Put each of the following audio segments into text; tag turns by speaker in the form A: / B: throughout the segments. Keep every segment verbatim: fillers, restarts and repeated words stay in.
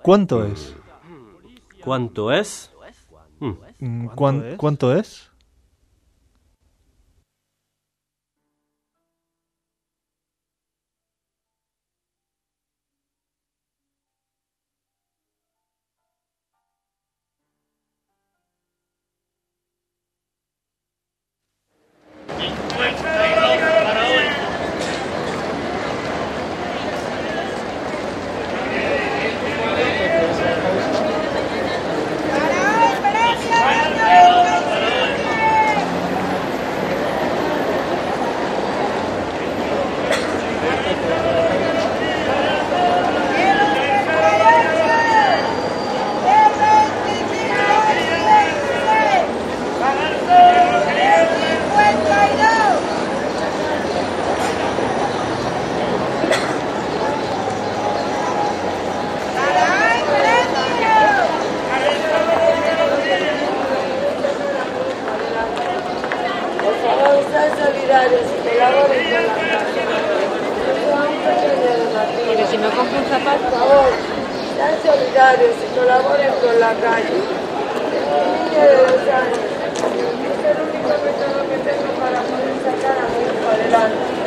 A: ¿Cuánto es?
B: ¿Cuánto es?
A: Mm, ¿Cuán, ¿Cuánto es?
C: Porque si no compro un zapato, por favor, sean solidarios y colaboren con la calle. Un niño de dos años. Es el único método que tengo para poder sacar a mi hijo adelante.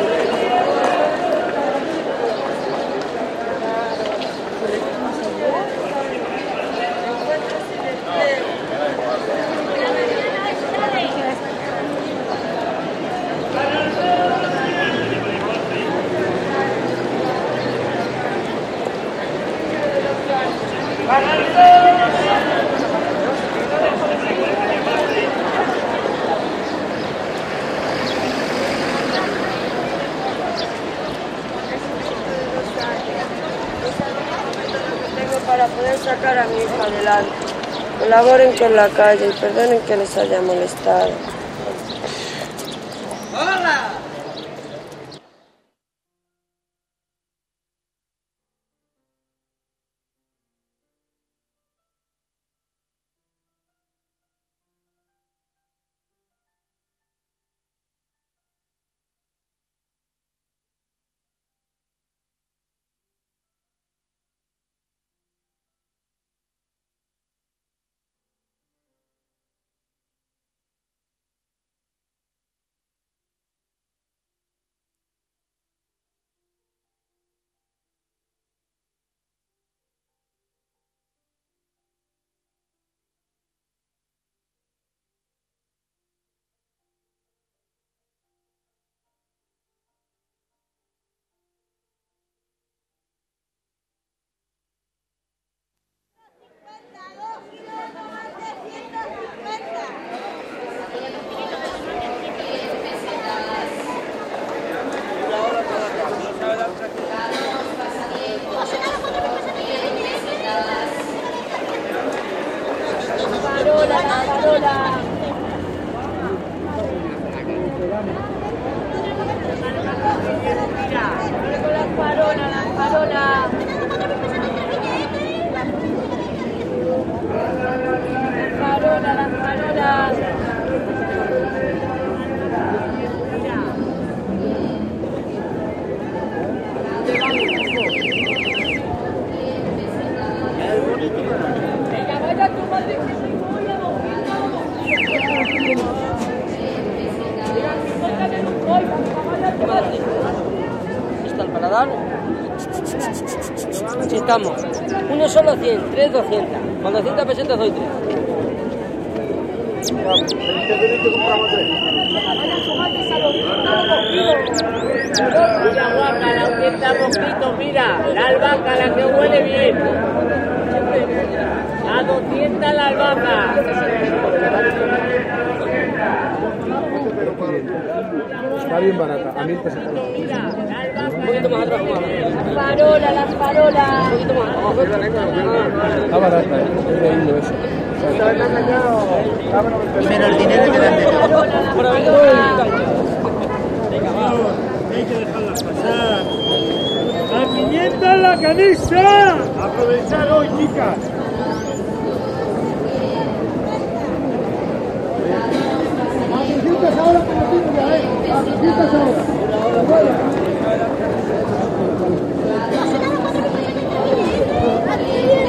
C: Para poder sacar a mi hijo adelante. Colaboren con la calle y perdonen que les haya molestado. ¡Hola!
D: ¿Está el paladar? Aquí estamos. Uno solo cien, tres doscientas. Con doscientas pesetas doy tres.
E: Mira, guaca, la orquesta mosquito, mira. La albahaca, la que huele bien. A doscientas la albahaca.
F: Está bien barata, a mil pesos.
D: Un poquito más atrás, más.
C: Las farolas, las farolas.
D: Un poquito más atrás.
F: Está barata, es de hilo eso.
G: Pero el dinero que dan de
E: Hay que dejarlas pasar. ¡A quinientas la camisa! ¡Aprovechad hoy, chicas!
F: Ahora, ahora, ahora.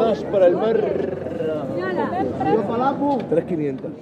F: más para el mar. tres quinientos.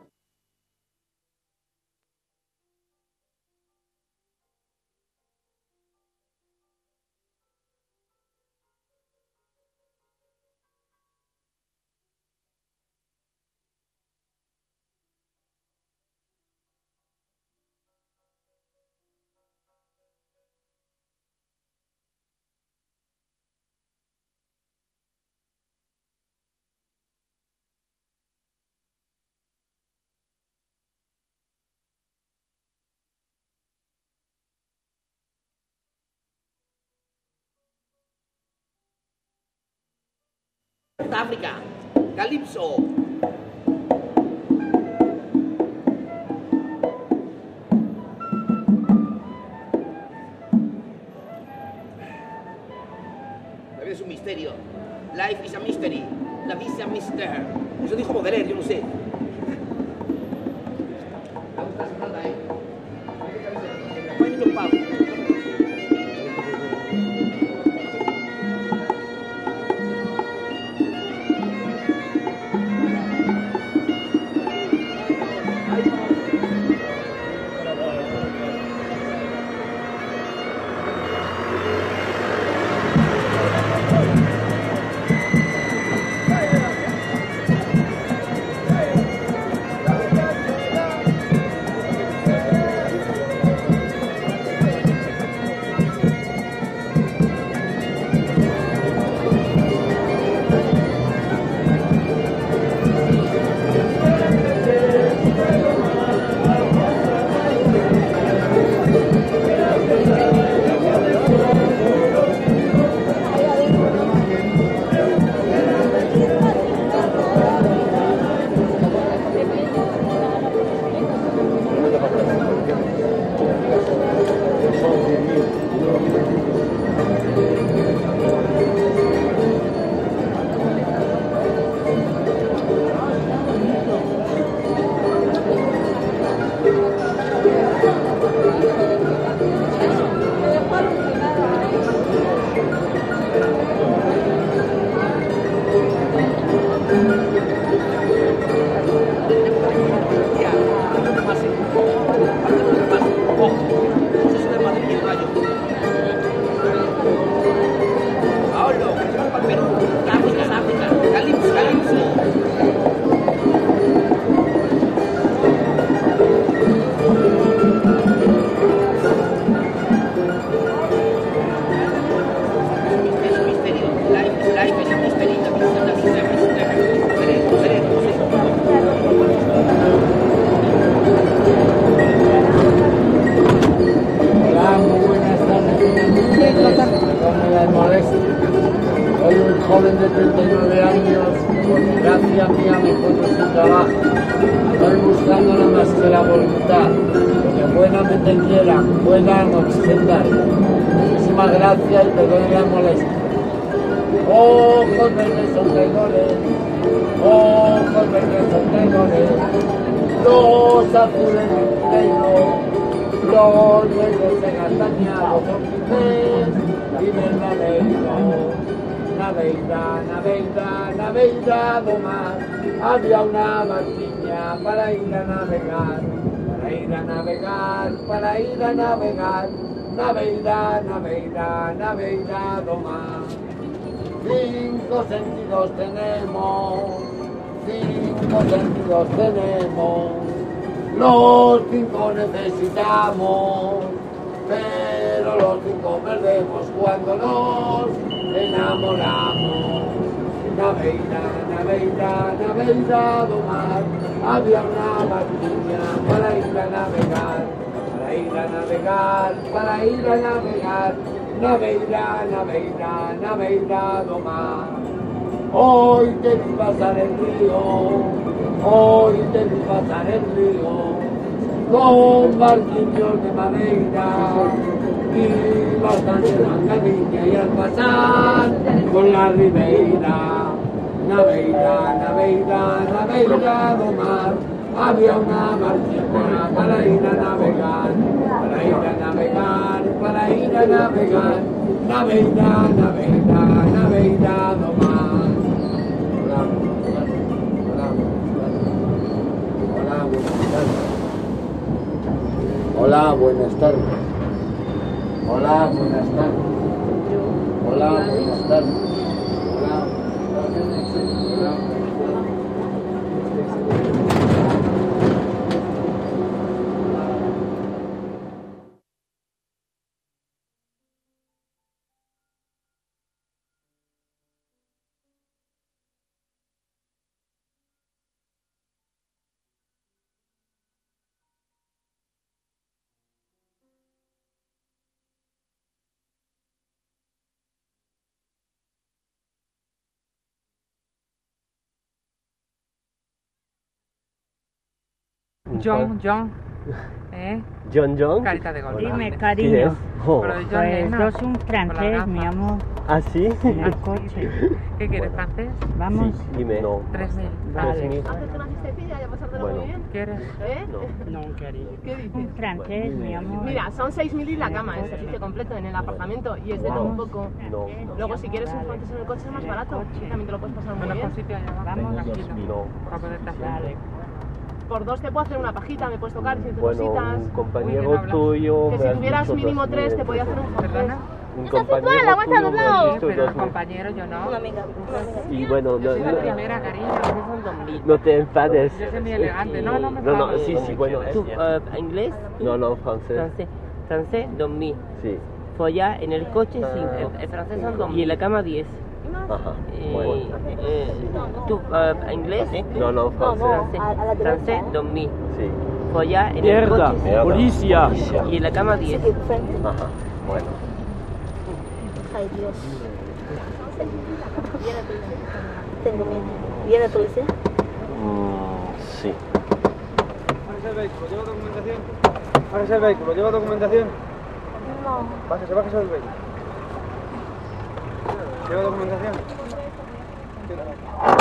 E: África, Calipso. La vida es un misterio. Life is a mystery. La vida es un mister. Eso dijo Baudelaire, yo no sé. Me gusta esa nota, ¿eh? No hay mucho pavo.
H: Había una barquilla para ir a navegar, para ir a navegar, para ir a navegar, naveirá, naveirá, naveirá do mar. Cinco sentidos tenemos, cinco sentidos tenemos, los cinco necesitamos, pero los cinco perdemos cuando nos enamoramos. Naveira, naveira, naveira do mar, había una barquilla para ir a navegar, para ir a navegar, para ir a navegar, naveira, naveira, naveira do mar. Hoy te vi pasar el río, hoy te vi pasar el río, con barquillos de madera y bastante zancadilla, y al pasar por la ribeira, naveira, naveira, naveira do mar, había una barquilla para ir a navegar, para ir a navegar, para ir a navegar, naveira, naveira, naveira do mar. Hola, buenas tardes. Hola, buenas tardes. Hola, buenas tardes. Hola, buenas tardes. Hola.
I: John, John. ¿Eh?
B: John, John.
I: Carita de gol.
J: Dime, cariño.
B: Oh.
I: Pero de John
J: Pues
I: Lennon.
J: yo soy un francés, mi amor,
B: ¿Ah, sí?
J: en el coche.
I: ¿Qué quieres, francés?
J: Vamos.
B: Sí, dime. No.
I: Tres mil.
J: Vale.
K: Haces una asistecilla y a pasártelo
B: Bueno.
K: muy bien.
I: ¿Quieres?
K: ¿Eh?
J: No, cariño.
K: ¿Qué dices?
J: Un francés, mi amor.
K: Mira, son seis mil y la cama, es servicio completo en el apartamento y es de todo un poco.
B: No.
K: Luego, si quieres un francés en el coche es más barato. También te lo puedes pasar muy
I: Bueno,
K: bien.
I: por sitio allá abajo.
J: Vamos.
I: Tranquilo.
B: No.
I: Para poderte hacer.
K: Por dos te puedo hacer una pajita, me puedes tocar ciertas
B: Bueno,
K: cositas.
B: un compañero
I: Uy, que no
B: tuyo.
K: Que
B: me
K: si
B: has
K: tuvieras
B: dicho
K: mínimo
B: dos
K: tres
B: mil.
K: te podía hacer un francés.
I: ¿Perdona?
B: Un
K: Está
B: compañero
K: sensual, aguanta
B: tuyo
K: al
B: me has
K: lado.
B: dicho
I: Pero
B: dos
I: el
B: mil.
I: compañero yo no.
K: Una amiga.
B: Y bueno, no,
I: Yo soy la
B: no,
I: primera, cariño.
K: Son dos mil.
B: no te enfades.
I: Yo soy muy elegante. No, no me
B: No, no,
I: enfades.
B: sí, sí, bueno.
D: ¿Tú, eh, inglés?
B: No, no, francés.
D: Francés. Francés, dos mil.
B: Sí.
D: Follar en el coche, cinco.
K: El, el francés son dos
D: Y
K: mil.
D: en la cama, diez.
B: Ajá.
D: Eh,
B: Bueno.
D: eh, ¿Tú, eh, inglés?
B: No, no, francés.
D: Francés. Francés, dos mil.
B: Sí.
D: Follar en el
B: Mierda,
D: coche,
B: mierda.
D: policía. Y en la cama, diez.
B: Ajá. Bueno.
L: Ay, Dios. Tengo miedo. ¿Viene la policía?
B: Mm, sí.
F: Bájese el vehículo, ¿lleva documentación? Bájese el vehículo, ¿lleva documentación?
L: No.
F: Bájese, bájese del vehículo. ¿Lleva documentación?